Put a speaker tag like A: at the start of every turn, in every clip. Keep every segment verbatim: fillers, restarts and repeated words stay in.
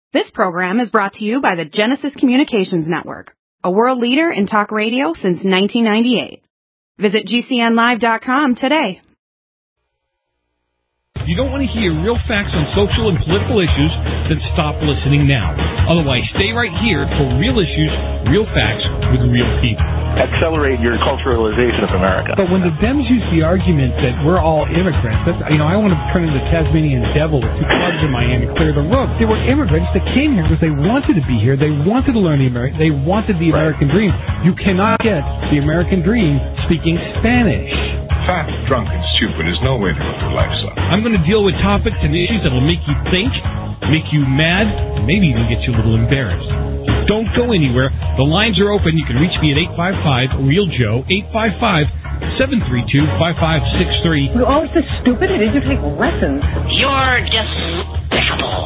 A: This program is brought to you by the Genesis Communications Network, a world leader in talk radio since nineteen ninety-eight. Visit G C N live dot com today.
B: If you don't want to hear real facts on social and political issues, then stop listening now. Otherwise, stay right here for real issues, real facts with real people.
C: Accelerate your culturalization of America.
D: But when the Dems use the argument that we're all immigrants, that's, you know, I want to turn into the Tasmanian devil with two clubs in my hand and clear the road. They were immigrants that came here because they wanted to be here. They wanted to learn the American. They wanted the
C: right.
D: American dream. You cannot get the American dream speaking Spanish.
E: Fat, drunk, and stupid is no way to go through life, son.
B: I'm going to deal with topics and issues that will make you think, make you mad, and maybe even get you a little embarrassed. So don't go anywhere. The lines are open. You can reach me at eight five five, REAL Joe, eight five five, seven three two, five five six three.
F: You're always so stupid. It is you take lessons.
G: You're despicable.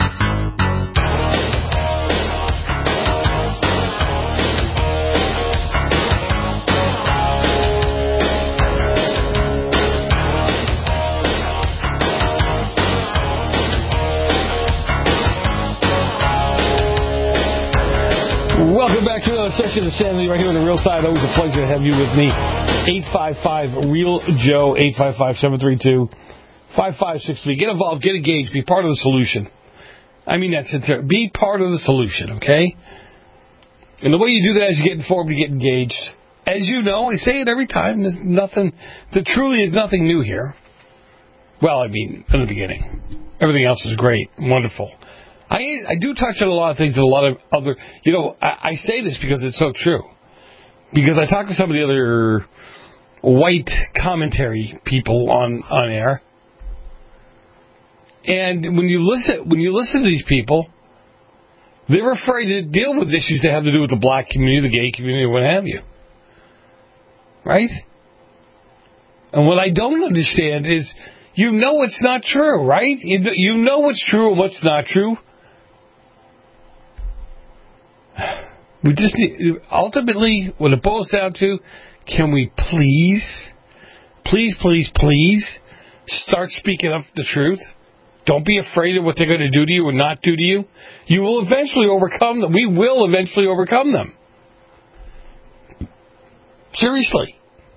B: Welcome back to another session of Sanity right here on the Real Side. Always a pleasure to have you with me. eight five five, REAL Joe, eight five five, seven three two, five five six three. Get involved, get engaged, be part of the solution. I mean that sincere. Be part of the solution, okay? And the way you do that is you get informed, you get engaged. As you know, I say it every time, there's nothing, there truly is nothing new here. Well, I mean, in the beginning. Everything else is great, wonderful. I I do touch on a lot of things and a lot of other, you know, I, I say this because it's so true. Because I talk to some of the other white commentary people on, on air. And when you listen, when you listen to these people, they're afraid to deal with issues that have to do with the black community, the gay community, what have you. Right? And what I don't understand is, you know it's not true, right? You, you know what's true and what's not true. We just need, ultimately, what it boils down to, can we please, please, please, please start speaking up the truth? Don't be afraid of what they're going to do to you or not do to you. You will eventually overcome them. We will eventually overcome them. Seriously.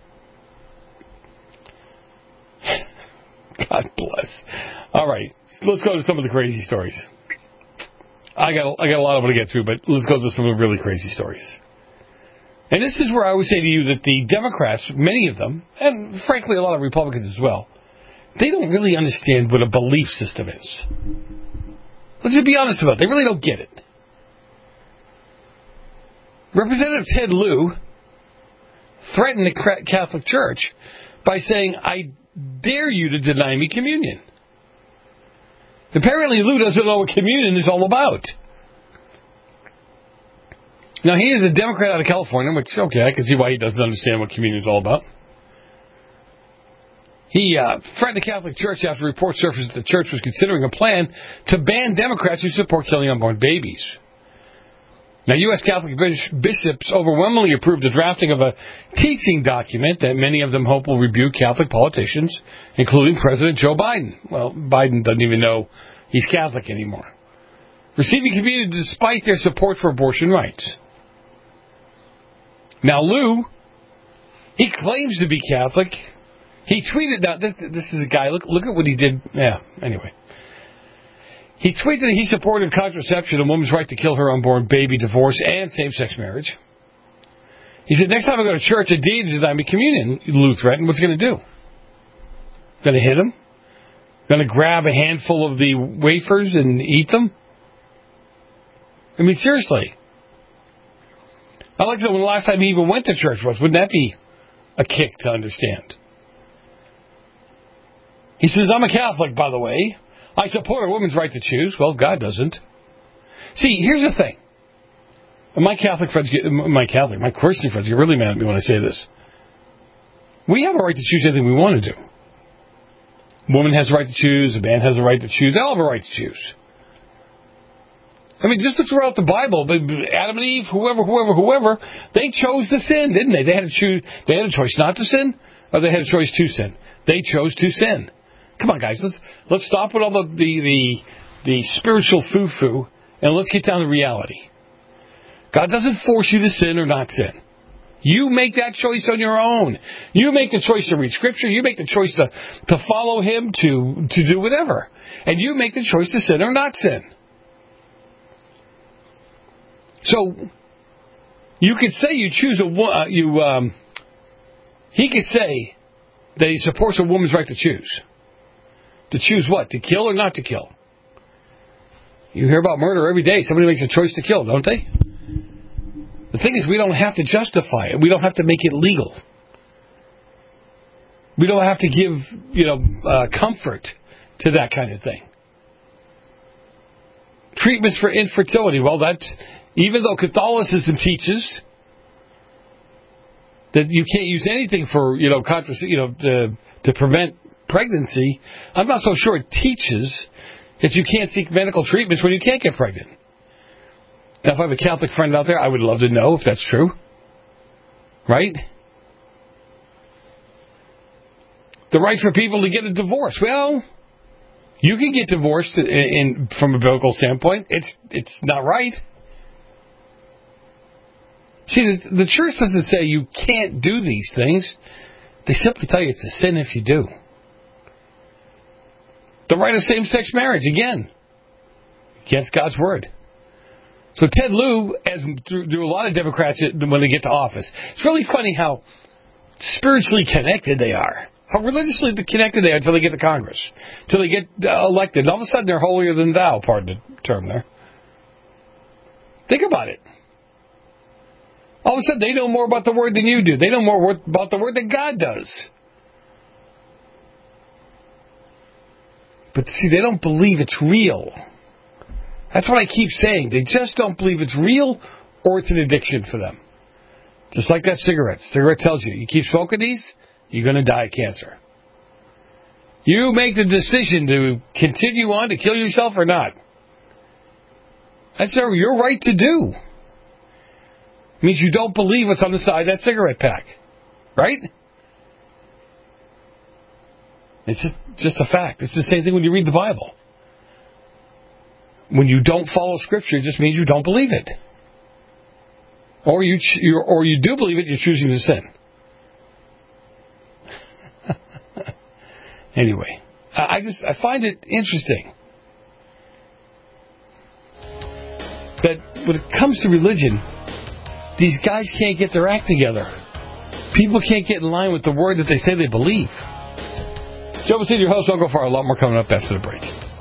B: God bless. All right, so let's go to some of the crazy stories. I got I got a lot of them to get through, but let's go to some of the really crazy stories. And this is where I would say to you that the Democrats, many of them, and frankly a lot of Republicans as well, they don't really understand what a belief system is. Let's just be honest about it. They really don't get it. Representative Ted Lieu threatened the Catholic Church by saying, I dare you to deny me communion. Apparently, Lou doesn't know what communion is all about. Now, he is a Democrat out of California, which, okay, I can see why he doesn't understand what communion is all about. He uh, threatened the Catholic Church after reports surfaced that the church was considering a plan to ban Democrats who support killing unborn babies. Now, U S Catholic bishops overwhelmingly approved the drafting of a teaching document that many of them hope will rebuke Catholic politicians, including President Joe Biden. Well, Biden doesn't even know he's Catholic anymore. Receiving communion despite their support for abortion rights. Now, Lou, he claims to be Catholic. He tweeted, now, this, this is a guy, look, look at what he did. Yeah, anyway. He tweeted that he supported contraception, a woman's right to kill her unborn baby, divorce, and same-sex marriage. He said, next time I go to church, a deity deny me communion, Lou threatened. What's he going to do? Going to hit him? Going to grab a handful of the wafers and eat them? I mean, seriously. I like that when the last time he even went to church was. Wouldn't that be a kick to understand? He says, I'm a Catholic, by the way. I support a woman's right to choose. Well, God doesn't. See, here's the thing. My Catholic friends get, my Catholic, my Christian friends get really mad at me when I say this. We have a right to choose anything we want to do. A woman has a right to choose. A man has a right to choose. They all have a right to choose. I mean, just throughout the Bible, Adam and Eve, whoever, whoever, whoever, they chose to sin, didn't they? They had to choose. They had a choice not to sin, or they had a choice to sin. They chose to sin. Come on, guys, let's let's stop with all the the the, the spiritual foo-foo And let's get down to reality. God doesn't force you to sin or not sin. You make that choice on your own. You make the choice to read Scripture. You make the choice to, to follow Him, to, to do whatever. And you make the choice to sin or not sin. So, you could say you choose a uh, you. Um, he could say that he supports a woman's right to choose. To choose what? To kill or not to kill? You hear about murder every day. Somebody makes a choice to kill, don't they? The thing is, we don't have to justify it. We don't have to make it legal. We don't have to give, you know, uh, comfort to that kind of thing. Treatments for infertility. Well, that's, even though Catholicism teaches that you can't use anything for, you know, contrace- you know, to, to prevent pregnancy, I'm not so sure it teaches that you can't seek medical treatments when you can't get pregnant. Now, if I have a Catholic friend out there, I would love to know if that's true. Right? The right for people to get a divorce. Well, you can get divorced in, in, from a biblical standpoint. It's it's not right. See, the, the church doesn't say you can't do these things. They simply tell you it's a sin if you do. The right of same-sex marriage, again, against God's word. So Ted Lieu, as do a lot of Democrats when they get to office, it's really funny how spiritually connected they are, how religiously connected they are until they get to Congress, until they get uh, elected. And all of a sudden, they're holier than thou, pardon the term there. Think about it. All of a sudden, they know more about the word than you do. They know more about the word than God does. But see, they don't believe it's real. That's what I keep saying. They just don't believe it's real or it's an addiction for them. Just like that cigarette. Cigarette tells you, you keep smoking these, you're going to die of cancer. You make the decision to continue on to kill yourself or not. That's your right to do. It means you don't believe what's on the side of that cigarette pack. Right? It's just, just a fact. It's the same thing when you read the Bible. When you don't follow Scripture, it just means you don't believe it. Or you, ch- or you do believe it, you're choosing to sin. Anyway, I just I find it interesting that when it comes to religion, these guys can't get their act together. People can't get in line with the word that they say they believe. Joe Messina, your host. Don't go far. A lot more coming up after the break.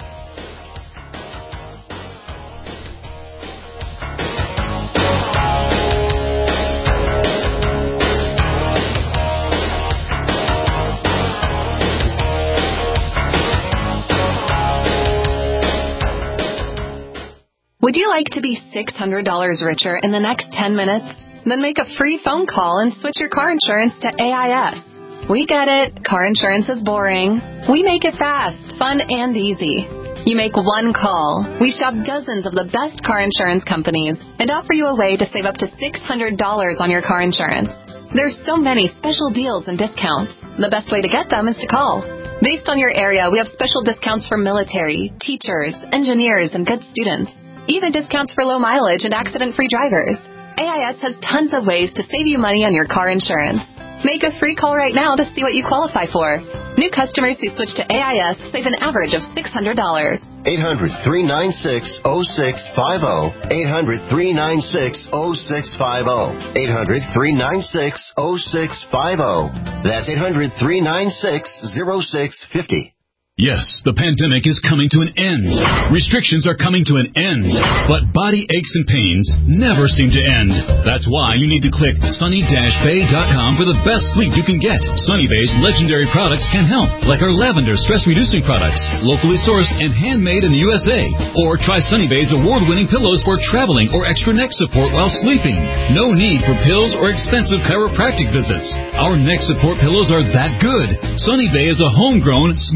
H: Would you like to be six hundred dollars richer in the next ten minutes? Then make a free phone call and switch your car insurance to A I S. We get it. Car insurance is boring. We make it fast, fun, and easy. You make one call. We shop dozens of the best car insurance companies and offer you a way to save up to six hundred dollars on your car insurance. There's so many special deals and discounts. The best way to get them is to call. Based on your area, we have special discounts for military, teachers, engineers, and good students. Even discounts for low mileage and accident-free drivers. A I S has tons of ways to save you money on your car insurance. Make a free call right now to see what you qualify for. New customers who switch to A I S save an average of six hundred dollars.
I: eight hundred, three nine six, oh six five oh. eight hundred, three nine six, oh six five oh. eight hundred, three nine six, oh six five oh. That's eight hundred, three nine six, oh six five oh.
J: Yes, the pandemic is coming to an end. Restrictions are coming to an end. But body aches and pains never seem to end. That's why you need to click sunny dash bay dot com for the best sleep you can get. Sunny Bay's legendary products can help, like our lavender stress-reducing products, locally sourced and handmade in the U S A. Or try Sunny Bay's award-winning pillows for traveling or extra neck support while sleeping. No need for pills or expensive chiropractic visits. Our neck support pillows are that good. Sunny Bay is a homegrown small business.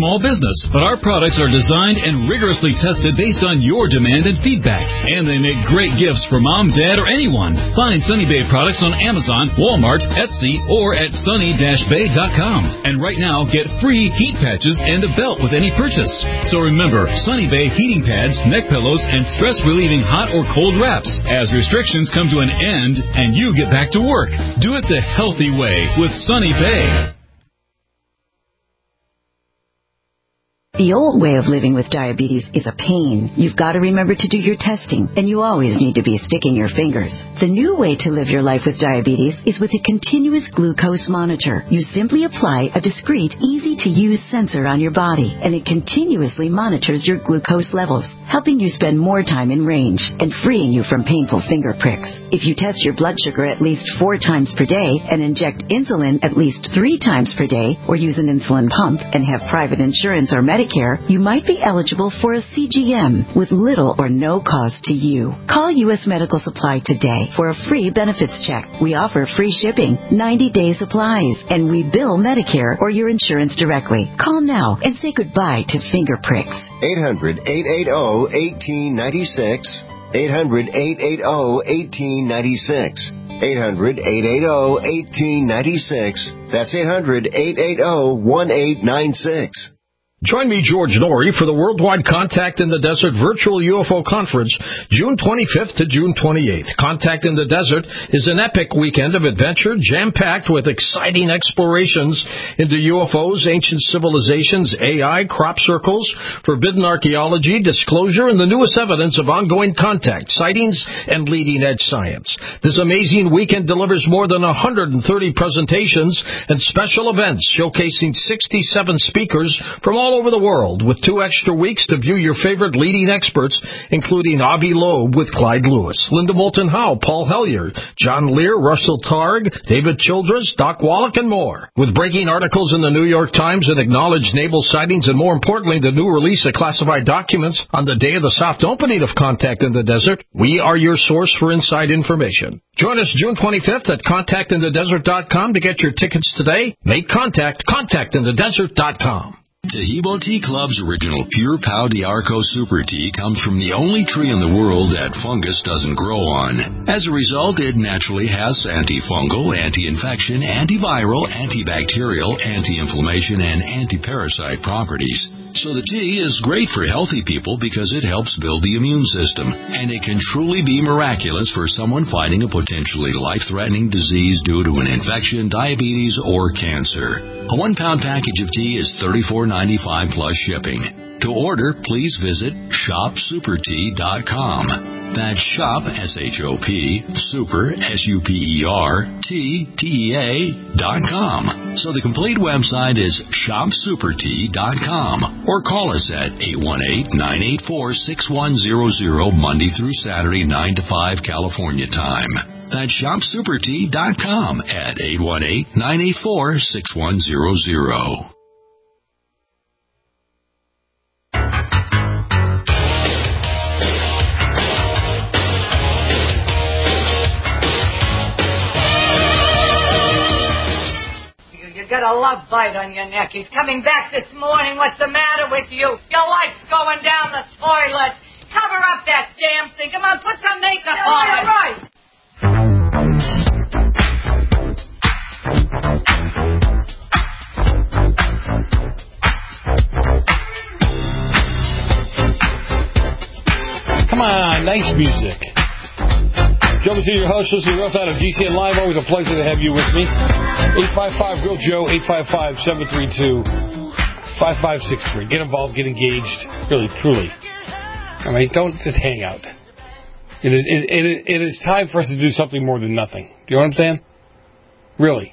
J: business, but our products are designed and rigorously tested based on your demand and feedback. And they make great gifts for mom, dad, or anyone. Find Sunny Bay products on Amazon, Walmart, Etsy, or at sunny dash bay dot com. And right now, get free heat patches and a belt with any purchase. So remember, Sunny Bay heating pads, neck pillows, and stress-relieving hot or cold wraps as restrictions come to an end and you get back to work. Do it the healthy way with Sunny Bay.
K: The old way of living with diabetes is a pain. You've got to remember to do your testing, and you always need to be sticking your fingers. The new way to live your life with diabetes is with a continuous glucose monitor. You simply apply a discreet, easy-to-use sensor on your body, and it continuously monitors your glucose levels, helping you spend more time in range and freeing you from painful finger pricks. If you test your blood sugar at least four times per day and inject insulin at least three times per day, or use an insulin pump and have private insurance or Medicare, you might be eligible for a C G M with little or no cost to you. Call U S Medical Supply today for a free benefits check. We offer free shipping, ninety-day supplies, and we bill Medicare or your insurance directly. Call now and say goodbye to finger pricks.
I: eight hundred, eight eight zero, one eight nine six. eight hundred, eight eight zero, one eight nine six. eight hundred, eight eight zero, one eight nine six. That's eight hundred, eight eight zero, one eight nine six.
L: Join me, George Norrie, for the Worldwide Contact in the Desert Virtual U F O Conference, June twenty-fifth to June twenty-eighth. Contact in the Desert is an epic weekend of adventure, jam-packed with exciting explorations into U F Os, ancient civilizations, A I, crop circles, forbidden archaeology, disclosure, and the newest evidence of ongoing contact, sightings, and leading-edge science. This amazing weekend delivers more than one hundred thirty presentations and special events showcasing sixty-seven speakers from all all over the world, with two extra weeks to view your favorite leading experts, including Avi Loeb with Clyde Lewis, Linda Moulton Howe, Paul Hellyer, John Lear, Russell Targ, David Childress, Doc Wallach, and more. With breaking articles in the New York Times and acknowledged naval sightings, and more importantly, the new release of classified documents on the day of the soft opening of Contact in the Desert, we are your source for inside information. Join us June twenty-fifth at contact in the desert dot com to get your tickets today. Make contact, contact in the desert dot com.
M: Tahibo Tea Club's original Pure Pau D'Arco Super Tea comes from the only tree in the world that fungus doesn't grow on. As a result, it naturally has antifungal, anti-infection, antiviral, antibacterial, anti-inflammation, and anti-parasite properties. So the tea is great for healthy people because it helps build the immune system, and it can truly be miraculous for someone fighting a potentially life-threatening disease due to an infection, diabetes, or cancer. A one-pound package of tea is thirty-four ninety-five plus shipping. To order, please visit shop super tea dot com. That's shop, S H O P, super, S U P E R, T, T E A, dot com. So the complete website is shop super tea dot com. Or call us at eight one eight, nine eight four, six one zero zero, Monday through Saturday, nine to five, California time. That's shop super tea dot com at eight one eight, nine eight four, six one zero zero.
N: You got a love bite on your neck. He's coming back this morning. What's the matter with you? Your life's going down the toilet. Cover up that damn thing. Come on, put some makeup on. All right.
B: Come on, nice music. Joe Messina, your host, listening to out of G C N Live. Always a pleasure to have you with me. eight five five, Real Joe, eight five five, seven three two, five five six three. Get involved, get engaged. Really, truly. I mean, don't just hang out. It is, it, it, it is time for us to do something more than nothing. Do you know what I'm saying? Really.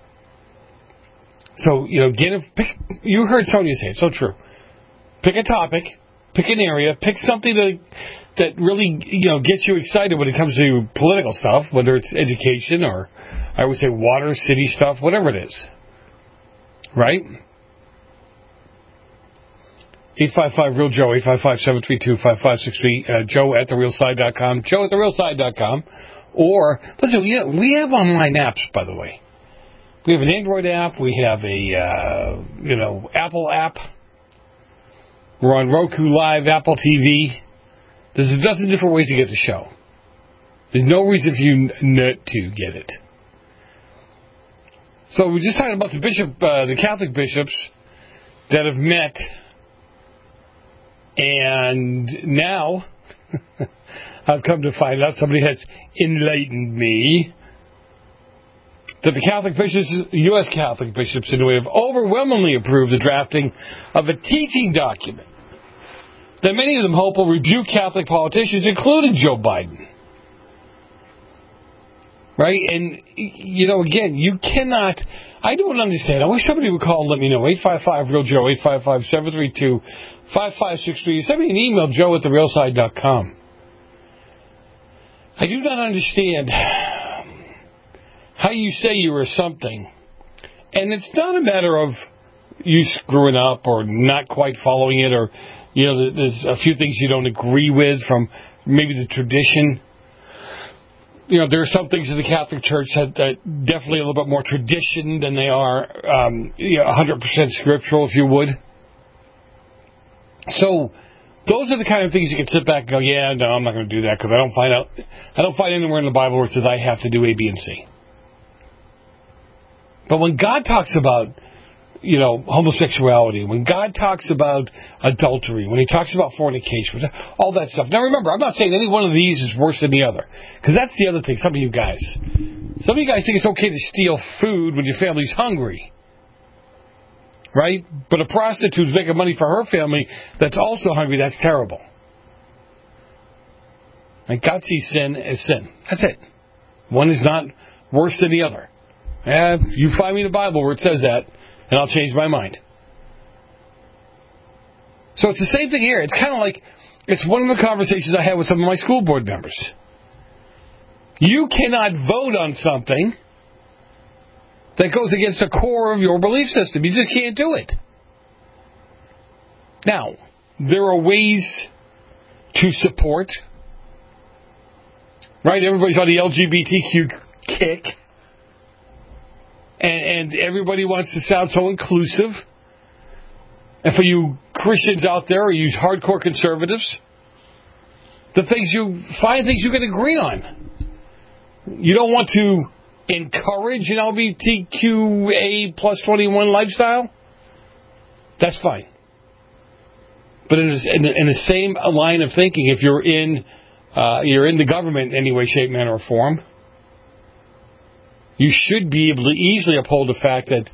B: So, you know, get a, pick, you heard Sonia say it, so true. Pick a topic, pick an area, pick something that that really, you know, gets you excited when it comes to political stuff, whether it's education or, I would say, water, city stuff, whatever it is. Right? eight five five, real Joe, eight five five, seven three two, five five six three, uh, Joe at the real side dot com, Joe at the real side dot com. Or, listen, we have, we have online apps, by the way. We have an Android app, we have a, uh, you know, Apple app. We're on Roku Live, Apple T V. There's a dozen different ways to get the show. There's no reason for you not to get it. So we're just talking about the bishop, uh, the Catholic bishops that have met, and now I've come to find out, somebody has enlightened me, that the Catholic bishops, U S Catholic bishops, anyway, have overwhelmingly approved the drafting of a teaching document that many of them hope will rebuke Catholic politicians, including Joe Biden. Right? And, you know, again, you cannot... I don't understand. I wish somebody would call and let me know. eight five five, real Joe, eight five five, seven three two, five five six three. Send me an email, joe at the real side dot com. I do not understand how you say you were something, and it's not a matter of you screwing up or not quite following it, or, you know, there's a few things you don't agree with from maybe the tradition. You know, there are some things in the Catholic Church that, that definitely a little bit more tradition than they are um, you know, one hundred percent scriptural, if you would. So those are the kind of things you can sit back and go, yeah, no, I'm not going to do that because I don't find out, I don't find anywhere in the Bible where it says I have to do A, B, and C. But when God talks about, you know, homosexuality, when God talks about adultery, when he talks about fornication, all that stuff. Now remember, I'm not saying any one of these is worse than the other, because that's the other thing, some of you guys. Some of you guys think it's okay to steal food when your family's hungry. Right? But a prostitute's making money for her family that's also hungry, that's terrible. And God sees sin as sin. That's it. One is not worse than the other. Eh, you find me in the Bible where it says that, and I'll change my mind. So it's the same thing here. It's kind of like, it's one of the conversations I had with some of my school board members. You cannot vote on something that goes against the core of your belief system. You just can't do it. Now, there are ways to support. Right? Everybody's on the L G B T Q kick. And, and everybody wants to sound so inclusive. And for you Christians out there, or you hardcore conservatives, the things you find things you can agree on. You don't want to encourage an L G B T Q A plus twenty-one lifestyle? That's fine. But in, in, in the same line of thinking, if you're in uh, you're in the government in any way, shape, manner, or form, you should be able to easily uphold the fact that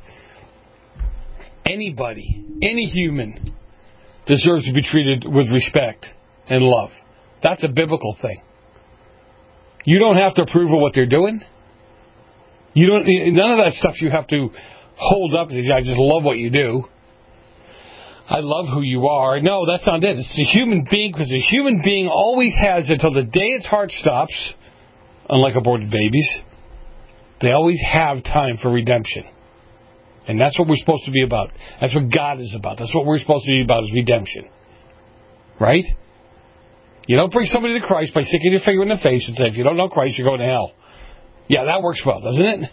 B: anybody, any human, deserves to be treated with respect and love. That's a biblical thing. You don't have to approve of what they're doing. You don't. None of that stuff you have to hold up and say, I just love what you do. I love who you are. No, that's not it. It's a human being, because a human being always has, until the day its heart stops, unlike aborted babies, they always have time for redemption. And that's what we're supposed to be about. That's what God is about. That's what we're supposed to be about, is redemption. Right? You don't bring somebody to Christ by sticking your finger in the face and say, if you don't know Christ, you're going to hell. Yeah, that works well, doesn't it?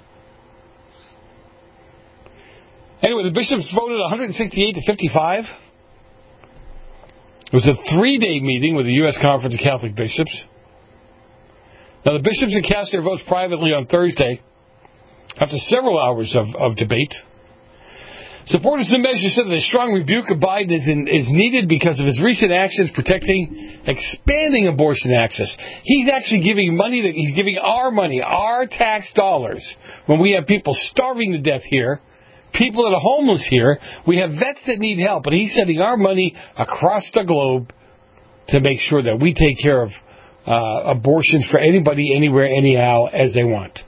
B: Anyway, the bishops voted one hundred sixty-eight to fifty-five. It was a three-day meeting with the U S Conference of Catholic Bishops. Now, the bishops had cast their votes privately on Thursday after several hours of, of debate. Supporters of the measure said that a strong rebuke of Biden is, in, is needed because of his recent actions protecting, expanding abortion access. He's actually giving money, to, he's giving our money, our tax dollars, when we have people starving to death here, people that are homeless here, we have vets that need help, and he's sending our money across the globe to make sure that we take care of uh, abortions for anybody, anywhere, anyhow, as they want.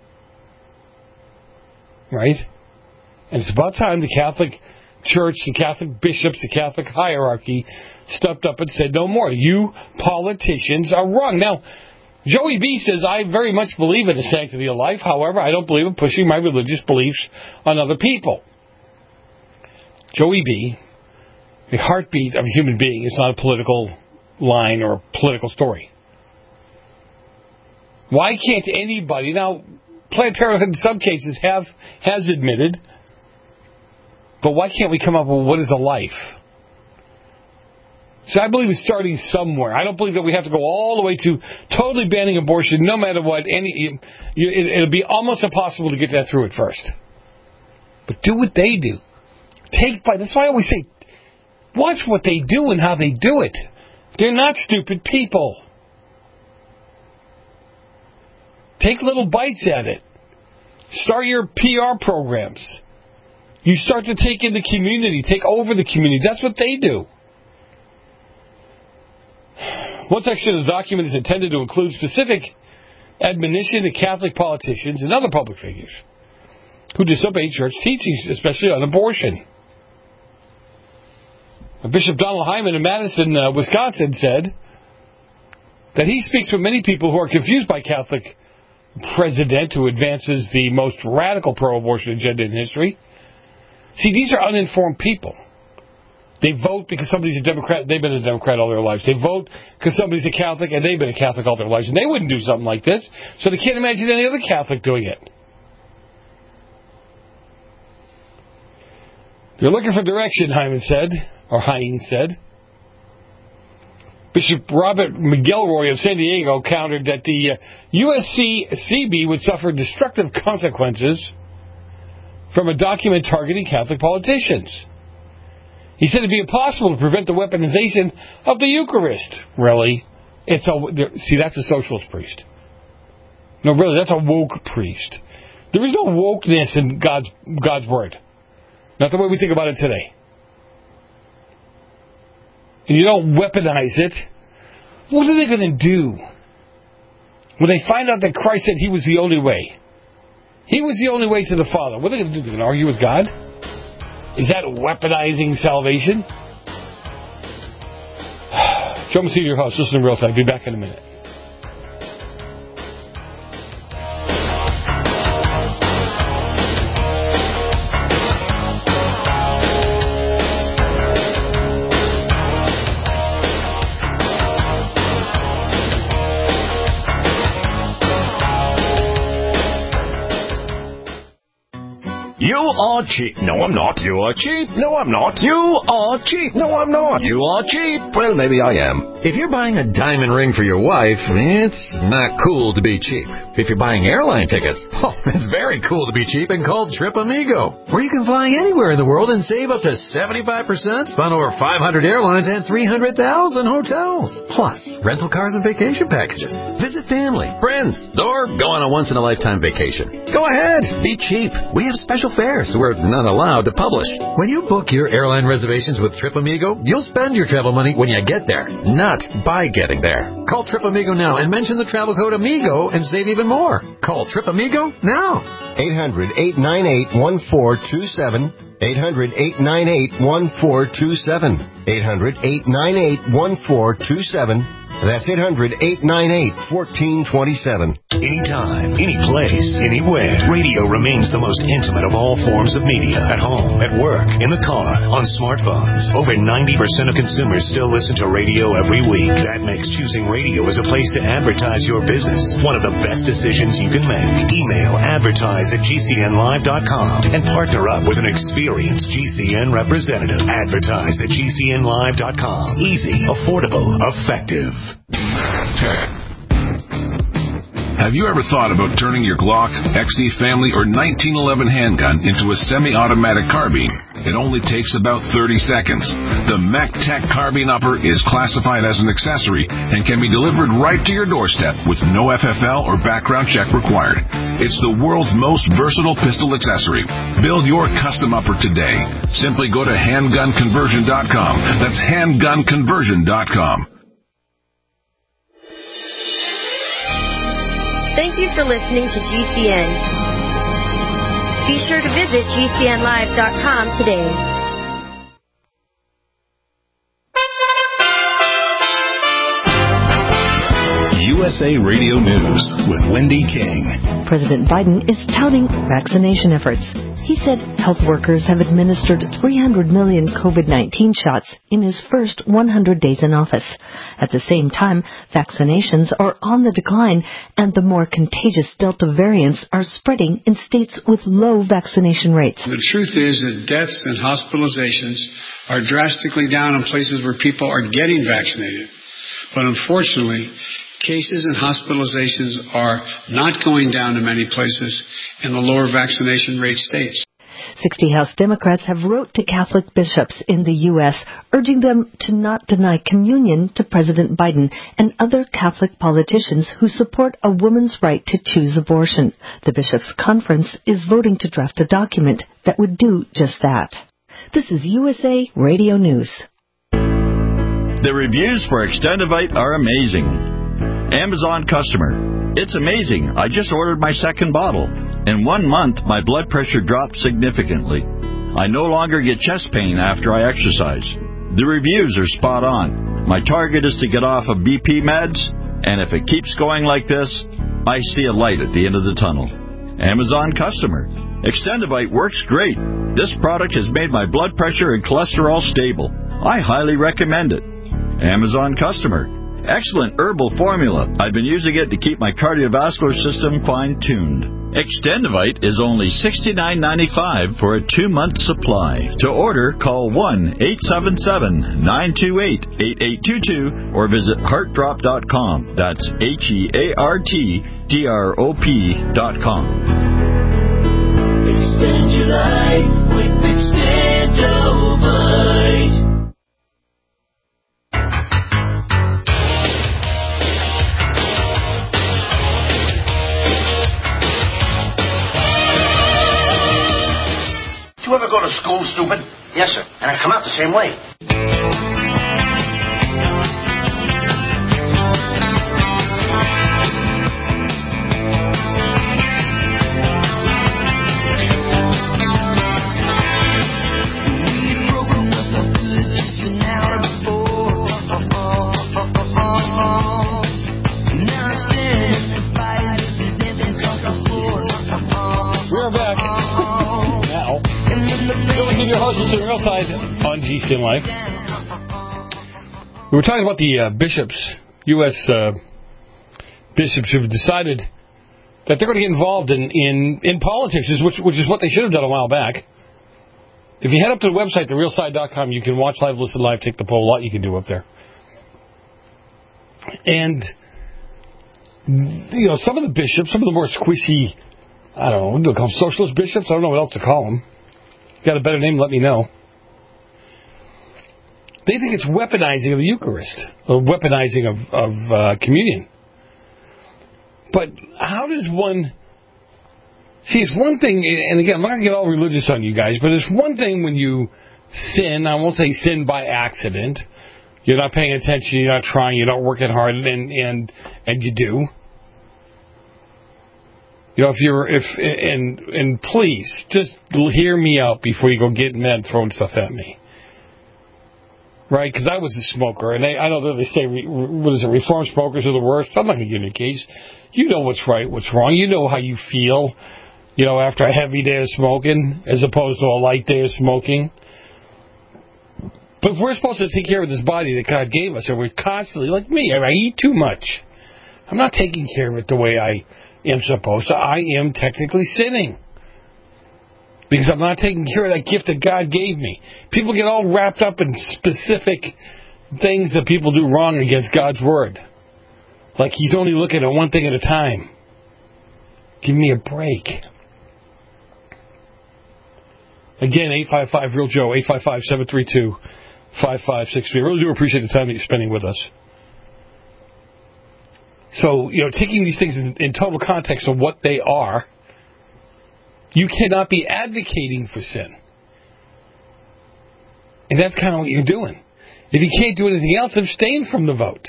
B: Right? And it's about time the Catholic Church, the Catholic bishops, the Catholic hierarchy stepped up and said, no more. You politicians are wrong. Now, Joey B says, I very much believe in the sanctity of life. However, I don't believe in pushing my religious beliefs on other people. Joey B, the heartbeat of a human being, is not a political line or a political story. Why can't anybody... Now, Planned Parenthood in some cases have has admitted, but why can't we come up with what is a life? So I believe it's starting somewhere. I don't believe that we have to go all the way to totally banning abortion, no matter what. Any, you, it, it'll be almost impossible to get that through at first. But do what they do. Take by. That's why I always say, watch what they do and how they do it. They're not stupid people. Take little bites at it. Start your P R programs. You start to take in the community, take over the community. That's what they do. One section of the document is intended to include specific admonition to Catholic politicians and other public figures who disobey church teachings, especially on abortion. Bishop Donald Hyman in Madison, uh, Wisconsin, said that he speaks for many people who are confused by Catholic president who advances the most radical pro-abortion agenda in history. See, these are uninformed people. They vote because somebody's a Democrat, they've been a Democrat all their lives. They vote because somebody's a Catholic, and they've been a Catholic all their lives. And they wouldn't do something like this, so they can't imagine any other Catholic doing it. They're looking for direction, Hyman said, or Hines said. Bishop Robert McElroy of San Diego countered that the uh, U S C C B would suffer destructive consequences from a document targeting Catholic politicians. He said it'd be impossible to prevent the weaponization of the Eucharist. Really? It's a, see, that's a socialist priest. No, really, that's a woke priest. There is no wokeness in God's God's word. Not the way we think about it today. And you don't weaponize it. What are they going to do when they find out that Christ said he was the only way? He was the only way to the Father. What are they going to do? They're going to argue with God? Is that weaponizing salvation? Joe Messina, your host. Listen to Real Time. I'll be back in a minute.
O: You are cheap. No, I'm not. You are cheap. No, I'm not. You are cheap. No, I'm not. You are cheap. Well, maybe I am. If you're buying a diamond ring for your wife, it's not cool to be cheap. If you're buying airline tickets, oh, it's very cool to be cheap and called Trip Amigo, where you can fly anywhere in the world and save up to seventy-five percent on over five hundred airlines and three hundred thousand hotels. Plus, rental cars and vacation packages. Visit family, friends, or go on a once-in-a-lifetime vacation. Go ahead. Be cheap. We have special fares, so we're not allowed to publish. When you book your airline reservations with Trip Amigo, you'll spend your travel money when you get there, not by getting there. Call Trip Amigo now and mention the travel code AMIGO and save even more. Call Trip Amigo now.
I: eight hundred, eight nine eight, one four two seven. eight hundred, eight nine eight, one four two seven. eight hundred, eight nine eight, one four two seven. That's eight hundred, eight nine eight, one four two seven.
P: Anytime, any place, anywhere. Radio remains the most intimate of all forms of media. At home, at work, in the car, on smartphones. Over ninety percent of consumers still listen to radio every week. That makes choosing radio as a place to advertise your business one of the best decisions you can make. Email advertise at G C N live dot com and partner up with an experienced G C N representative. Advertise at G C N live dot com. Easy, affordable, effective.
E: Have you ever thought about turning your Glock, X D Family, or nineteen eleven handgun into a semi-automatic carbine? It only takes about thirty seconds. The MacTech Carbine Upper is classified as an accessory and can be delivered right to your doorstep with no F F L or background check required. It's the world's most versatile pistol accessory. Build your custom upper today. Simply go to handgun conversion dot com. That's handgun conversion dot com.
Q: Thank you for listening to G C N. Be sure to visit G C N live dot com today.
P: U S A Radio News with Wendy King.
R: President Biden is touting vaccination efforts. He said health workers have administered three hundred million COVID nineteen shots in his first one hundred days in office. At the same time, vaccinations are on the decline, and the more contagious Delta variants are spreading in states with low vaccination rates.
S: The truth is that deaths and hospitalizations are drastically down in places where people are getting vaccinated. But unfortunately, cases and hospitalizations are not going down in many places in the lower vaccination rate states.
R: sixty House Democrats have wrote to Catholic bishops in the U S urging them to not deny communion to President Biden and other Catholic politicians who support a woman's right to choose abortion. The Bishops' Conference is voting to draft a document that would do just that. This is U S A Radio News.
T: The reviews for Extendivite are amazing. Amazon customer. It's amazing. I just ordered my second bottle. In one month, my blood pressure dropped significantly. I no longer get chest pain after I exercise. The reviews are spot on. My target is to get off of B P meds, and if it keeps going like this, I see a light at the end of the tunnel. Amazon customer. Extendivite works great. This product has made my blood pressure and cholesterol stable. I highly recommend it. Amazon customer. Excellent herbal formula. I've been using it to keep my cardiovascular system fine-tuned. Extendivite is only sixty-nine ninety-five for a two-month supply. To order, call one eight seven seven, nine two eight, eight eight two two or visit heart drop dot com. That's H E A R T D R O P dot com.
U: Extend your life with Extendivite.
V: Did you ever go to school, stupid? Yes, sir. And I come out the same way.
B: Your host is the Real Side on G C N Live. We were talking about the uh, bishops, U S Uh, bishops who have decided that they're going to get involved in, in, in politics, which, which is what they should have done a while back. If you head up to the website, the real side dot com, you can watch live, listen live, take the poll, a lot you can do up there. And, you know, some of the bishops, some of the more squishy, I don't know, what do we call them, socialist bishops? I don't know what else to call them. Got a better name, let me know. They think it's weaponizing of the Eucharist, or weaponizing of, of uh, communion. But how does one... See, it's one thing, and again, I'm not going to get all religious on you guys, but it's one thing when you sin, I won't say sin by accident. You're not paying attention, you're not trying, you're not working hard, and and, and you do. You know, if you're, if, and, and please, just hear me out before you go getting mad and throwing stuff at me. Right? Because I was a smoker, and they, I know that they say, what is it, reform smokers are the worst. I'm not going to give you a case. You know what's right, what's wrong. You know how you feel, you know, after a heavy day of smoking, as opposed to a light day of smoking. But if we're supposed to take care of this body that God gave us, and we're constantly, like me, I eat too much. I'm not taking care of it the way I am supposed to. I am technically sinning. Because I'm not taking care of that gift that God gave me. People get all wrapped up in specific things that people do wrong against God's Word. Like He's only looking at one thing at a time. Give me a break. Again, eight five five real Joe, eight five five, seven three two, five five six three. I really do appreciate the time that you're spending with us. So, you know, taking these things in, in total context of what they are, you cannot be advocating for sin. And that's kind of what you're doing. If you can't do anything else, abstain from the vote.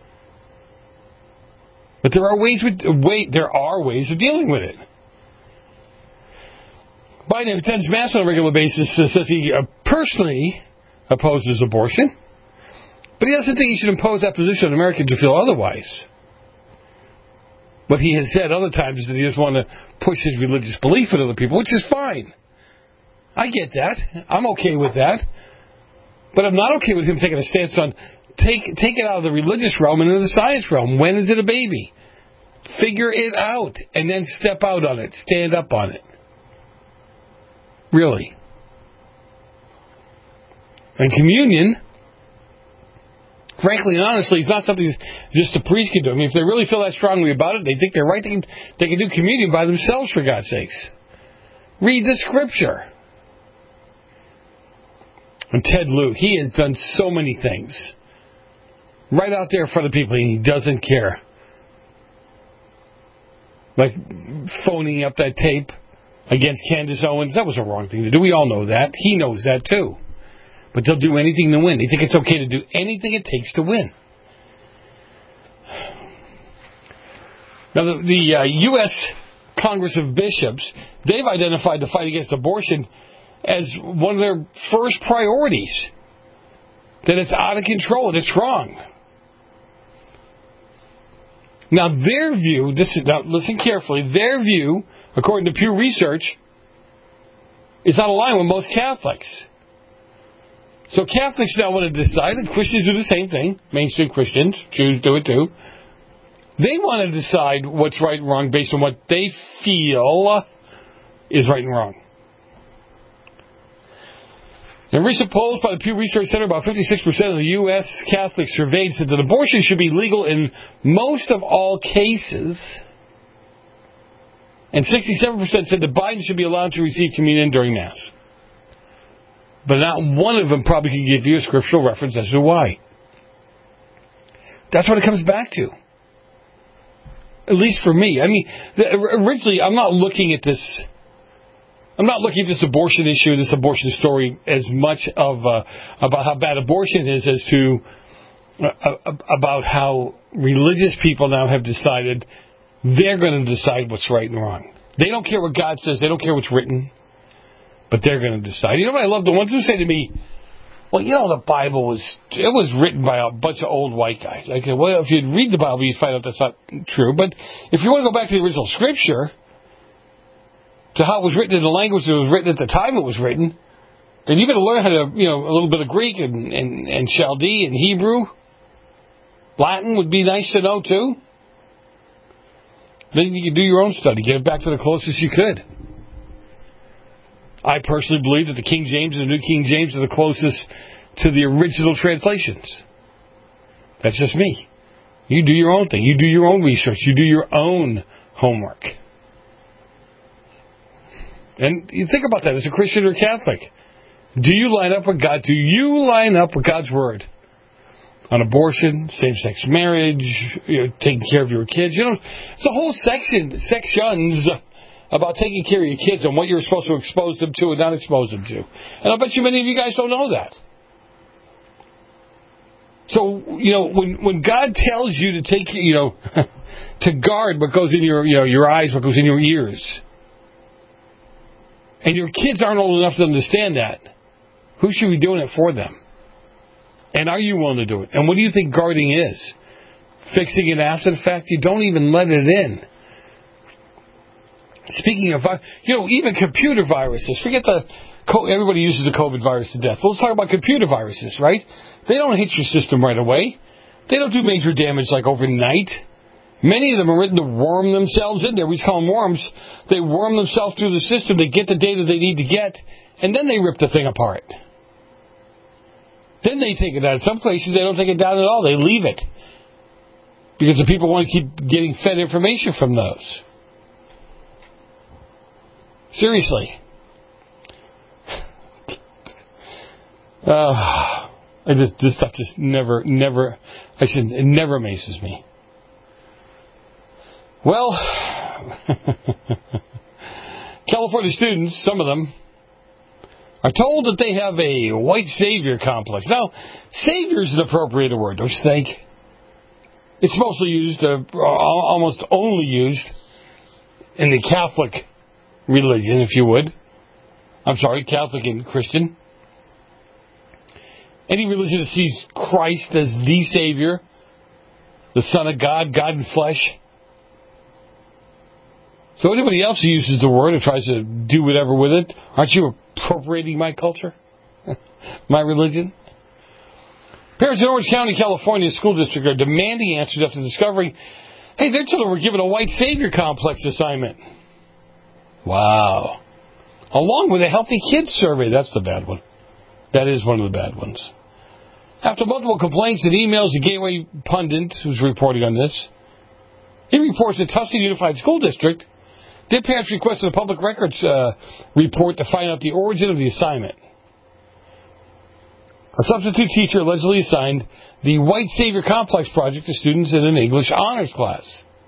B: But there are ways. With, wait, there are ways of dealing with it. Biden attends Mass on a regular basis, says he uh, personally opposes abortion, but he doesn't think he should impose that position on Americans who feel otherwise. But he has said other times that he doesn't want to push his religious belief on other people, which is fine. I get that. I'm okay with that. But I'm not okay with him taking a stance on take take it out of the religious realm and into the science realm. When is it a baby? Figure it out and then step out on it. Stand up on it. Really. And communion, frankly and honestly, is not something just a priest can do. I mean, if they really feel that strongly about it, they think they're right, they can, they can do communion by themselves, for God's sakes. Read the scripture. And Ted Lieu, he has done so many things. Right out there in front of people, and he doesn't care. Like phoning up that tape against Candace Owens, that was a wrong thing to do. We all know that. He knows that too. But they'll do anything to win. They think it's okay to do anything it takes to win. Now, the, the uh, U S Congress of Bishops, they've identified the fight against abortion as one of their first priorities. That it's out of control and it's wrong. Now, their view, this is, now listen carefully, their view, according to Pew Research, is out of line with most Catholics. So Catholics now want to decide, and Christians do the same thing, mainstream Christians, Jews do it too. They want to decide what's right and wrong based on what they feel is right and wrong. In recent polls by the Pew Research Center, about fifty-six percent of the U S Catholics surveyed said that abortion should be legal in most of all cases. And sixty-seven percent said that Biden should be allowed to receive communion during Mass. But not one of them probably can give you a scriptural reference as to why. That's what it comes back to. At least for me. I mean, originally, I'm not looking at this... I'm not looking at this abortion issue, this abortion story, as much of uh, about how bad abortion is as to uh, about how religious people now have decided they're going to decide what's right and wrong. They don't care what God says. They don't care what's written. But they're going to decide. You know what I love? The ones who say to me, well, you know, the Bible was, it was written by a bunch of old white guys. Okay, well, if you read the Bible, you find out that's not true. But if you want to go back to the original scripture, to how it was written in the language that was written at the time it was written, then you got to learn how to, you know, a little bit of Greek and, and, and Chaldee and Hebrew. Latin would be nice to know, too. Then you can do your own study. Get it back to the closest you could. I personally believe that the King James and the New King James are the closest to the original translations. That's just me. You do your own thing. You do your own research. You do your own homework. And you think about that as a Christian or Catholic. Do you line up with God? Do you line up with God's Word? On abortion, same-sex marriage, you know, taking care of your kids. You know, it's a whole section, sections about taking care of your kids and what you're supposed to expose them to and not expose them to. And I bet you many of you guys don't know that. So, you know, when when God tells you to take, you know, to guard what goes in your, you know, your eyes, what goes in your ears, and your kids aren't old enough to understand that, who should be doing it for them? And are you willing to do it? And what do you think guarding is? Fixing it after the fact? You don't even let it in. Speaking of, you know, even computer viruses. Forget the, everybody uses the COVID virus to death. Well, let's talk about computer viruses, right? They don't hit your system right away. They don't do major damage like overnight. Many of them are written to worm themselves in there. We call them worms. They worm themselves through the system. They get the data they need to get, and then they rip the thing apart. Then they take it down. In some places, they don't take it down at all. They leave it. Because the people want to keep getting fed information from those. Seriously. Uh, I just, this stuff just never, never, I should, it never amazes me. Well, California students, some of them, are told that they have a white savior complex. Now, savior is an appropriate word, don't you think? It's mostly used, uh, almost only used, in the Catholic religion, if you would. I'm sorry, Catholic and Christian. Any religion that sees Christ as the Savior, the Son of God, God in flesh. So anybody else who uses the word or tries to do whatever with it, aren't you appropriating my culture? My religion? Parents in Orange County, California school district are demanding answers after discovering, hey, their children were given a white savior complex assignment. Wow. Along with a healthy kids survey. That's the bad one. That is one of the bad ones. After multiple complaints and emails, the Gateway Pundit, who's reporting on this, he reports that Tustin Unified School District, their parents requested a public records uh, report to find out the origin of the assignment. A substitute teacher allegedly assigned the White Savior Complex project to students in an English honors class.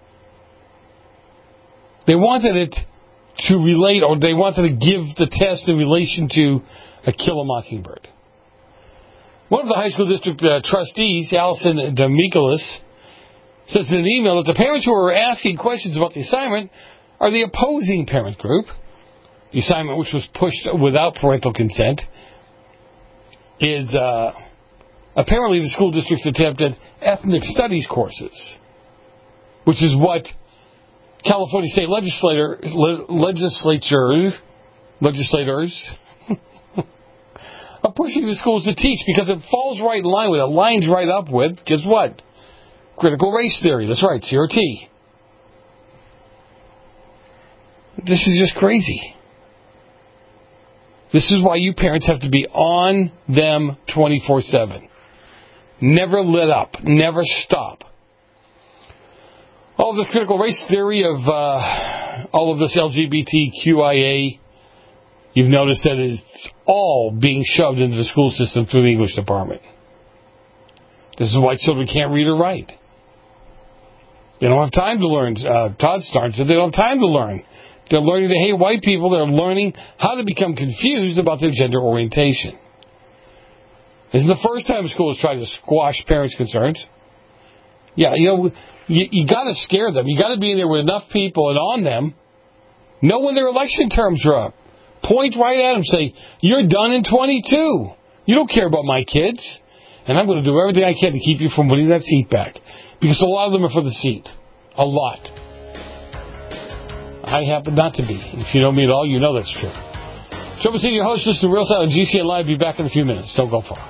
B: They wanted it to relate, or they wanted to give the test in relation to a Kill a Mockingbird. One of the high school district uh, trustees, Allison Demichelis, says in an email that the parents who were asking questions about the assignment are the opposing parent group. The assignment, which was pushed without parental consent, is uh, apparently the school district's attempt at ethnic studies courses, which is what California state legislator, le- legislatures, legislators are pushing the schools to teach because it falls right in line with it, lines right up with, guess what? Critical race theory. That's right, C R T. This is just crazy. This is why you parents have to be on them twenty-four seven. Never let up. Never stop. All of this critical race theory of uh, all of this L G B T Q I A, you've noticed that it's all being shoved into the school system through the English department. This is why children can't read or write. They don't have time to learn. Uh, Todd Starnes said they don't have time to learn. They're learning to hate white people. They're learning how to become confused about their gender orientation. This is the first time school has tried to squash parents' concerns. Yeah, you know, you, you got to scare them. You got to be in there with enough people and on them. Know when their election terms are up. Point right at them. Say, you're done in twenty-two. You don't care about my kids. And I'm going to do everything I can to keep you from winning that seat back. Because a lot of them are for the seat. A lot. I happen not to be. If you know me at all, you know that's true. Trouble seeing your host, listen to Real Side on G C N Live. Be back in a few minutes. Don't go far.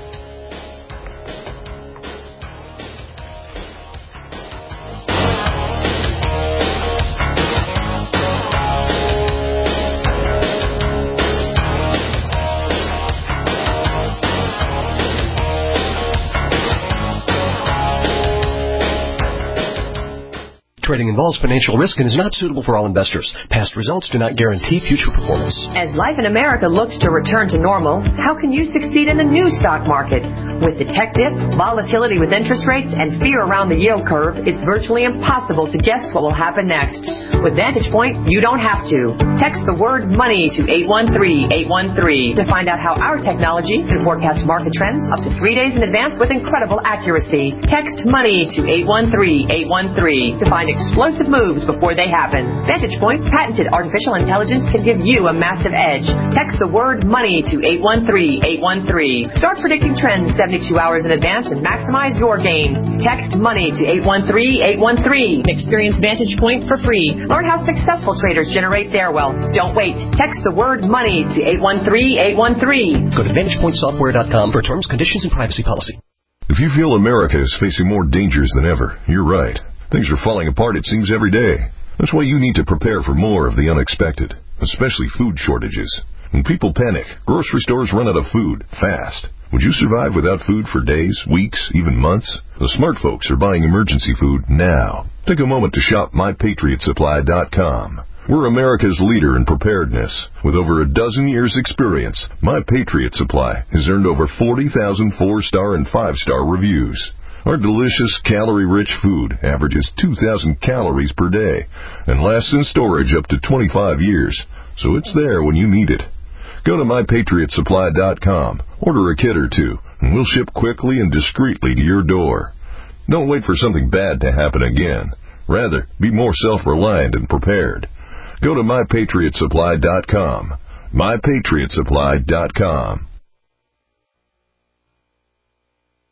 A: Trading involves financial risk and is not suitable for all investors. Past results do not guarantee future performance.
F: As life in America looks to return to normal, how can you succeed in the new stock market? With the tech dip, volatility with interest rates, and fear around the yield curve, it's virtually impossible to guess what will happen next. With Vantage Point, you don't have to. Text the word money to eight one three eight one three to find out how our technology can forecast market trends up to three days in advance with incredible accuracy. Text money to eight one three eight one three to find explosive moves before they happen. Vantage Point's patented artificial intelligence can give you a massive edge. Text the word money to eight one three eight one three. Start predicting trends seventy-two hours in advance and maximize your gains. Text money to eight one three eight one three. Experience Vantage Point for free. Learn how successful traders generate their wealth. Don't wait. Text the word money to eight one three eight one three.
A: Go to vantage point software dot com for terms, conditions, and privacy policy.
E: If you feel America is facing more dangers than ever, you're right. Things are falling apart, it seems, every day. That's why you need to prepare for more of the unexpected, especially food shortages. When people panic, grocery stores run out of food fast. Would you survive without food for days, weeks, even months? The smart folks are buying emergency food now. Take a moment to shop my patriot supply dot com. We're America's leader in preparedness. With over a dozen years' experience, My Patriot Supply has earned over forty thousand four-star and five-star reviews. Our delicious, calorie-rich food averages two thousand calories per day and lasts in storage up to twenty-five years, so it's there when you need it. Go to my patriot supply dot com, order a kit or two, and we'll ship quickly and discreetly to your door. Don't wait for something bad to happen again. Rather, be more self-reliant and prepared. Go to my patriot supply dot com. my patriot supply dot com.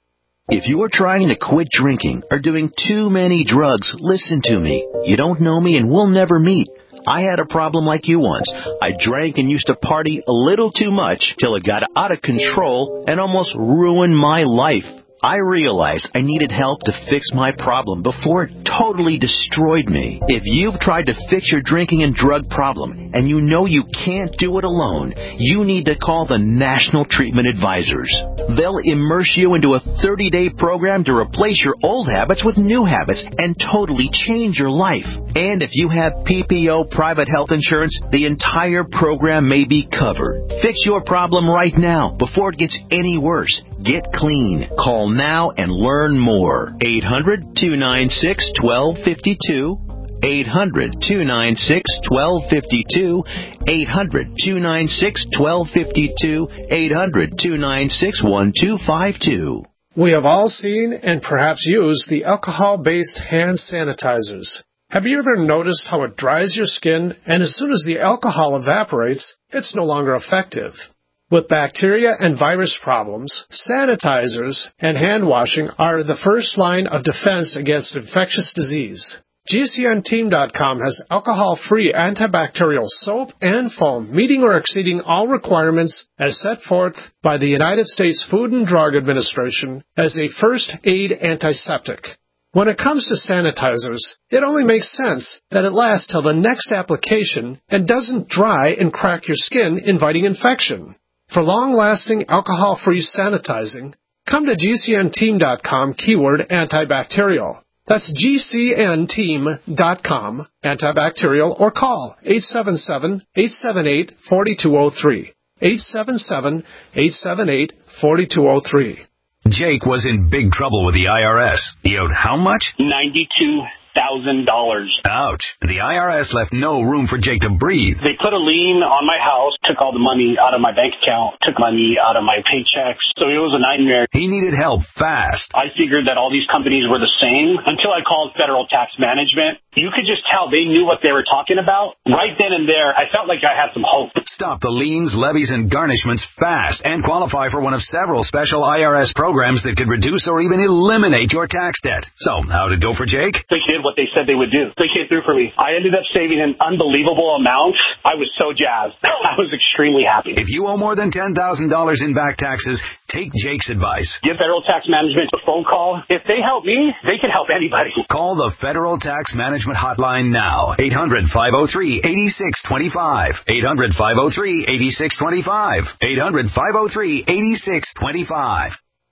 C: If you are trying to quit drinking or doing too many drugs, listen to me. You don't know me and we'll never meet. I had a problem like you once. I drank and used to party a little too much till it got out of control and almost ruined my life. I realized I needed help to fix my problem before it totally destroyed me. If you've tried to fix your drinking and drug problem and you know you can't do it alone, you need to call the National Treatment Advisors. They'll immerse you into a thirty-day program to replace your old habits with new habits and totally change your life. And if you have P P O private health insurance, the entire program may be covered. Fix your problem right now before it gets any worse. Get clean. Call now and learn more. eight hundred, two nine six, one two five two. eight hundred, two nine six, one two five two. eight hundred, two nine six, one two five two. eight hundred, two nine six, one two five two.
D: We have all seen and perhaps used the alcohol-based hand sanitizers. Have you ever noticed how it dries your skin, and as soon as the alcohol evaporates, it's no longer effective? With bacteria and virus problems, sanitizers and hand washing are the first line of defense against infectious disease. G C N team dot com has alcohol-free antibacterial soap and foam, meeting or exceeding all requirements as set forth by the United States Food and Drug Administration as a first aid antiseptic. When it comes to sanitizers, it only makes sense that it lasts till the next application and doesn't dry and crack your skin, inviting infection. For long-lasting alcohol-free sanitizing, come to G C N team dot com keyword antibacterial. That's G C N team dot com, antibacterial, or call eight seven seven, eight seven eight, four two zero three. eight seven seven, eight seven eight, four two zero three.
W: Jake was in big trouble with the I R S. He owed how much?
X: ninety-two thousand dollars.
W: Ouch. The I R S left no room for Jake to breathe.
X: They put a lien on my house, took all the money out of my bank account, took money out of my paychecks. So it was a nightmare.
W: He needed help fast.
X: I figured that all these companies were the same until I called Federal Tax Management. You could just tell they knew what they were talking about. Right then and there, I felt like I had some hope.
W: Stop the liens, levies, and garnishments fast and qualify for one of several special I R S programs that could reduce or even eliminate your tax debt. So, how'd it go for Jake?
X: They did what they said they would do. They came through for me. I ended up saving an unbelievable amount. I was so jazzed. I was extremely happy.
W: If you owe more than ten thousand dollars in back taxes, take Jake's advice.
X: Give Federal Tax Management a phone call. If they help me, they can help anybody.
W: Call the Federal Tax Management Hotline now. eight hundred, five oh three, eight six two five. eight hundred, five oh three, eight six two five. eight hundred, five oh three, eight six two five.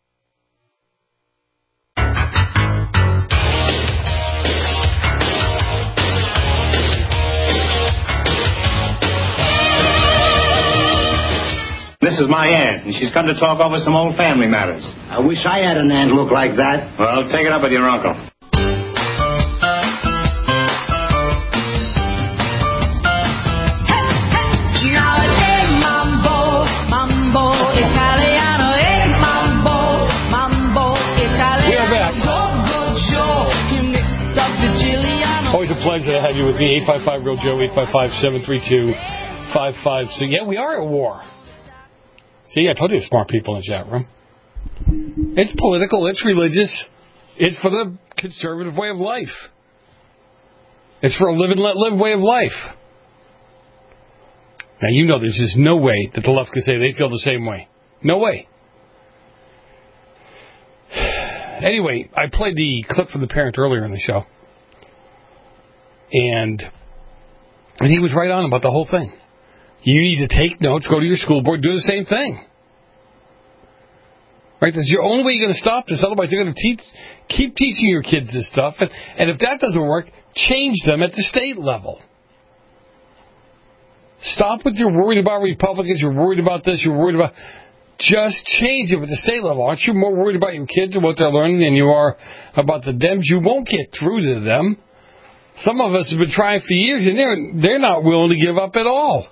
Y: This is my aunt, and she's come to talk over some old family matters.
Z: I wish I had an aunt look like that.
Y: Well, take it up with your uncle.
B: Always a pleasure to have you with me. eight five five Real Joe, eight five five, seven three two, five five six. Yeah, we are at war. See, I told you smart people in the chat room. It's political, it's religious, it's for the conservative way of life. It's for a live and let live way of life. Now, you know there's just no way that the left can say they feel the same way. No way. Anyway, I played the clip from the parent earlier in the show. And, and he was right on about the whole thing. You need to take notes, go to your school board, do the same thing. Right? That's your only way you're going to stop this. Otherwise, you're going to teach, keep teaching your kids this stuff. And, and if that doesn't work, change them at the state level. Stop with your worried about Republicans, you're worried about this, you're worried about... Just change it at the state level. Aren't you more worried about your kids and what they're learning than you are about the Dems? You won't get through to them. Some of us have been trying for years, and they're, they're not willing to give up at all.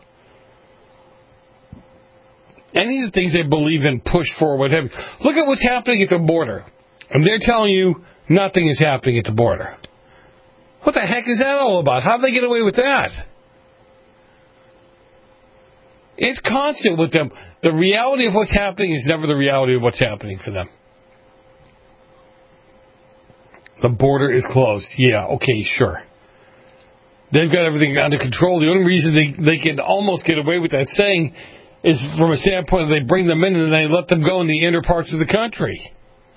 B: Any of the things they believe in, push for, whatever. Look at what's happening at the border. And they're telling you nothing is happening at the border. What the heck is that all about? How do they get away with that? It's constant with them. The reality of what's happening is never the reality of what's happening for them. The border is closed. Yeah, okay, sure. They've got everything under control. The only reason they, they can almost get away with that saying is from a standpoint that they bring them in and they let them go in the inner parts of the country.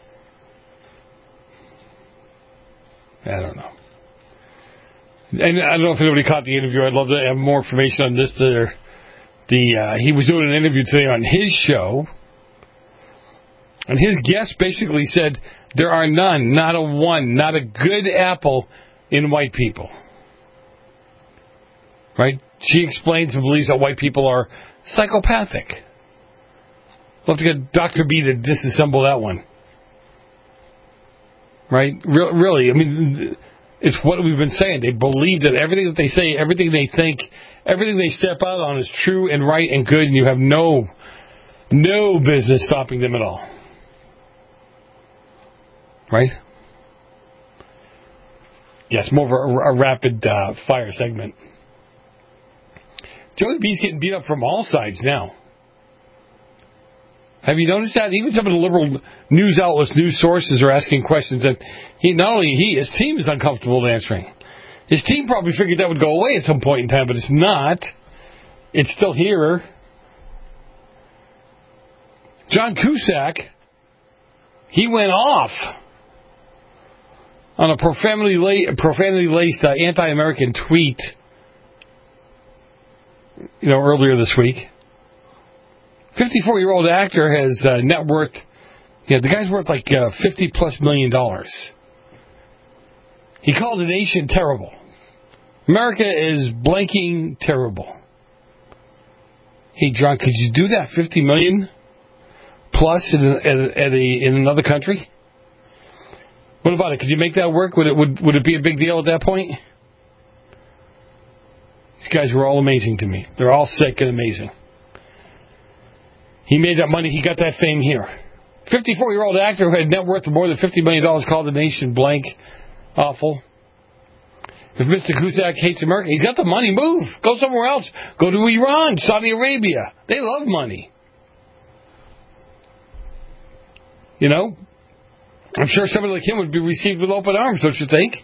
B: I don't know. And I don't know if anybody caught the interview. I'd love to have more information on this. The, the uh, he was doing an interview today on his show, and his guest basically said there are none, not a one, not a good apple in white people. Right? She explains and believes that white people are psychopathic. We'll have to get Doctor B to disassemble that one. Right? Re- really, I mean, it's what we've been saying. They believe that everything that they say, everything they think, everything they step out on is true and right and good, and you have no, no business stopping them at all. Right? Yes, more of a, a rapid uh, fire segment. Joey B's getting beat up from all sides now. Have you noticed that? Even some of the liberal news outlets, news sources are asking questions that he, not only he, his team is uncomfortable answering. His team probably figured that would go away at some point in time, but it's not. It's still here. John Cusack, he went off on a profanity-laced, profanity-laced uh, anti-American tweet, you know, earlier this week. fifty-four-year-old actor has uh, net worth, yeah, the guy's worth like uh, fifty plus million dollars. He called the nation terrible. America is blanking terrible. Hey, John, could you do that fifty million plus in, a, at, a, at a, in another country? What about it? Could you make that work? Would it would would it be a big deal at that point? These guys were all amazing to me. They're all sick and amazing. He made that money. He got that fame here. fifty-four-year-old actor who had net worth of more than fifty million dollars called the nation blank. Awful. If Mister Cusack hates America, he's got the money. Move. Go somewhere else. Go to Iran, Saudi Arabia. They love money. You know? I'm sure somebody like him would be received with open arms, don't you think?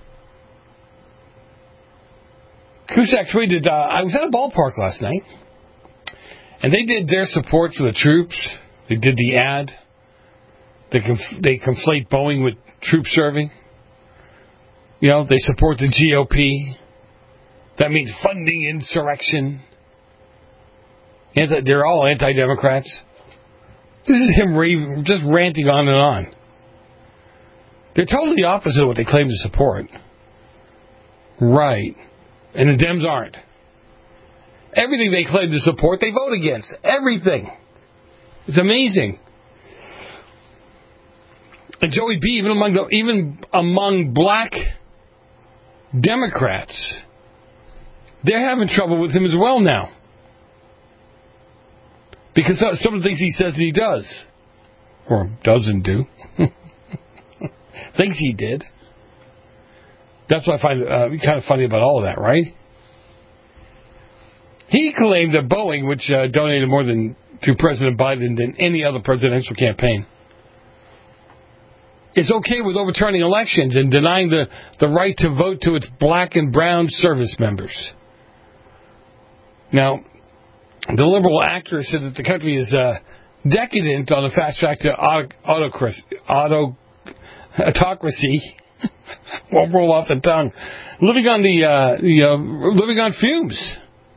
B: Cusack tweeted, uh, I was at a ballpark last night, and they did their support for the troops. They did the ad. They conf- they conflate Boeing with troop serving. You know, they support the G O P. That means funding insurrection. Anti- they're all anti-Democrats. This is him raving, just ranting on and on. They're totally opposite of what they claim to support. Right. And the Dems aren't. Everything they claim to support, they vote against. Everything. It's amazing. And Joey B, even among the, even among black Democrats, they're having trouble with him as well now. Because some of the things he says that he does. Or doesn't do. Thinks he did. That's what I find uh, kind of funny about all of that, right? He claimed that Boeing, which uh, donated more than to President Biden than any other presidential campaign, is okay with overturning elections and denying the, the right to vote to its black and brown service members. Now, the liberal actor said that the country is uh, decadent on the fast track to autocracy. Auto, autocracy. Won't roll off the tongue. Living on the, uh, the uh, living on fumes.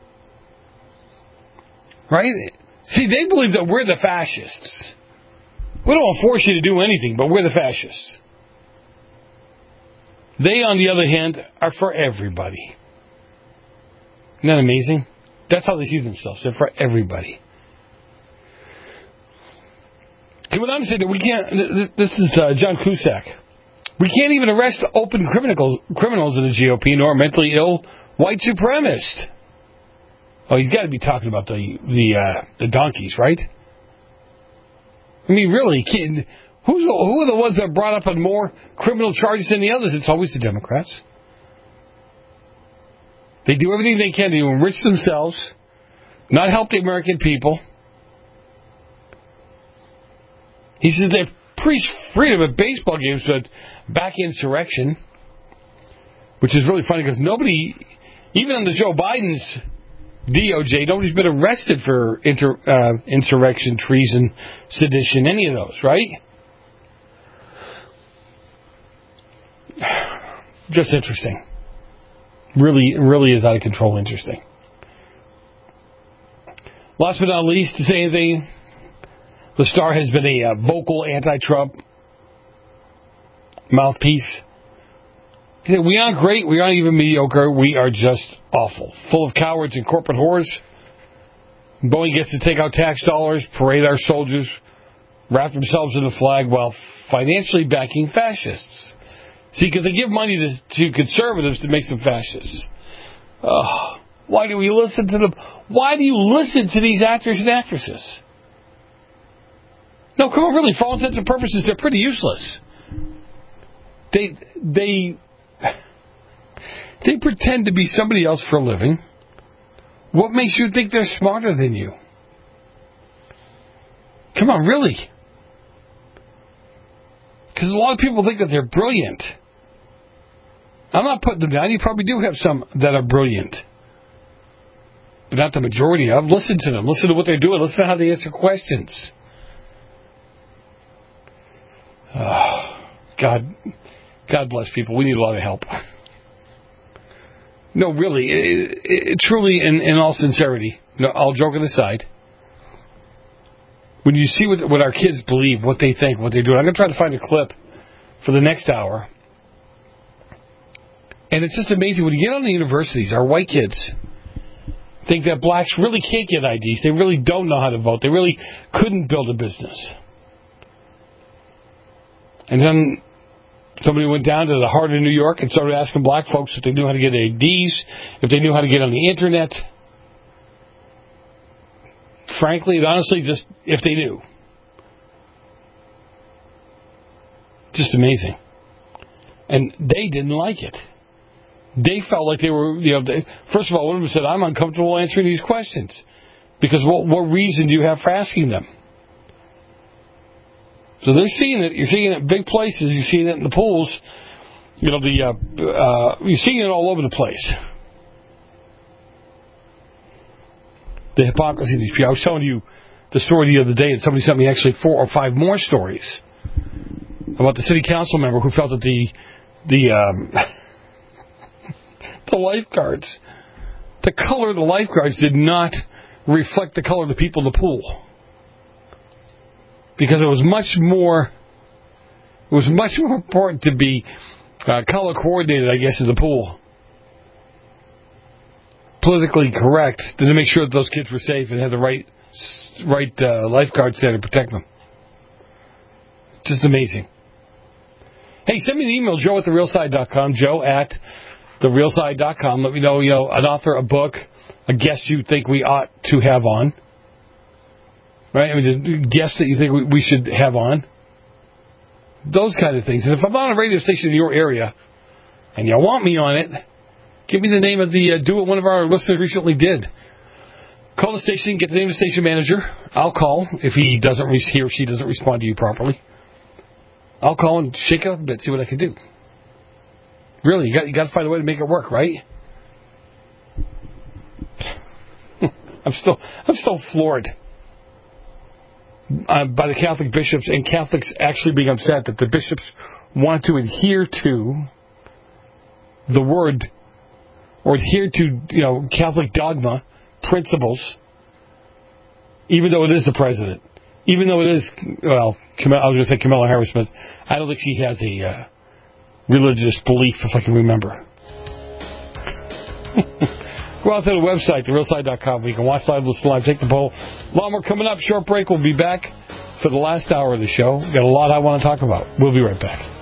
B: Right? See, they believe that we're the fascists. We don't force you to do anything, but we're the fascists. They, on the other hand, are for everybody. Isn't that amazing? That's how they see themselves. They're for everybody. He went on to say that we can't, this is uh, John Cusack, we can't even arrest open criminals, criminals in the G O P, nor mentally ill white supremacists. Oh, he's got to be talking about the the uh, the donkeys, right? I mean, really, kid, who's the, who are the ones that brought up on more criminal charges than the others? It's always the Democrats. They do everything they can to enrich themselves, not help the American people. He says they're increased freedom at baseball games, but back insurrection, which is really funny because nobody, even under Joe Biden's D O J, nobody's been arrested for inter, uh, insurrection, treason, sedition, any of those, right? Just interesting. Really, really is out of control interesting. Last but not least, to say anything, the Star has been a uh, vocal anti-Trump mouthpiece. We aren't great. We aren't even mediocre. We are just awful. Full of cowards and corporate whores. Boeing gets to take out tax dollars, parade our soldiers, wrap themselves in the flag while financially backing fascists. See, because they give money to, to conservatives to make them fascists. Oh, why do we listen to them? Why do you listen to these actors and actresses? No, come on, really, for all intents and purposes, they're pretty useless. They, they... They pretend to be somebody else for a living. What makes you think they're smarter than you? Come on, really? Because a lot of people think that they're brilliant. I'm not putting them down. You probably do have some that are brilliant. But not the majority of. Listen to them. Listen to what they're doing. Listen to how they answer questions. Oh, God, God bless people. We need a lot of help. No, really, it, it, truly, in, in all sincerity, no, all joking aside, when you see what, what our kids believe, what they think, what they do, I'm going to try to find a clip for the next hour. And it's just amazing. When you get on the universities, our white kids think that blacks really can't get I Ds. They really don't know how to vote. They really couldn't build a business. And then somebody went down to the heart of New York and started asking black folks if they knew how to get I Ds, if they knew how to get on the Internet. Frankly and honestly, just if they knew. Just amazing. And they didn't like it. They felt like they were, you know, they, first of all, one of them said, I'm uncomfortable answering these questions. Because what, what reason do you have for asking them? So they're seeing it. You're seeing it in big places. You're seeing it in the pools. You know, the uh, uh, you're seeing it all over the place. The hypocrisy of these people. I was telling you the story the other day, and somebody sent me actually four or five more stories about the city council member who felt that the the um, the lifeguards, the color of the lifeguards did not reflect the color of the people in the pool. Because it was much more, it was much more important to be uh, color coordinated, I guess, in the pool. Politically correct, than to make sure that those kids were safe and had the right, right uh, lifeguards there to protect them. Just amazing. Hey, send me an email, Joe at the real side dot com, Joe at the real side dot com. Let me know, you know, an author, a book, a guest you think we ought to have on. Right? I mean, guests that you think we should have on. Those kind of things. And if I'm on a radio station in your area, and you want me on it, give me the name of the, uh, do what one of our listeners recently did. Call the station, get the name of the station manager. I'll call if he doesn't, he or she doesn't respond to you properly. I'll call and shake it up a bit, see what I can do. Really, you got, you got to find a way to make it work, right? I'm still, I'm still floored. Uh, by the Catholic bishops, and Catholics actually being upset that the bishops want to adhere to the word, or adhere to, you know, Catholic dogma, principles, even though it is the president. Even though it is, well, I was going to say Kamala Harris, but I don't think she has a uh, religious belief, if I can remember. Go out to the website, the real side dot com. You can watch live, listen live, take the poll. A lot more coming up. Short break. We'll be back for the last hour of the show. Got a lot I want to talk about. We'll be right back.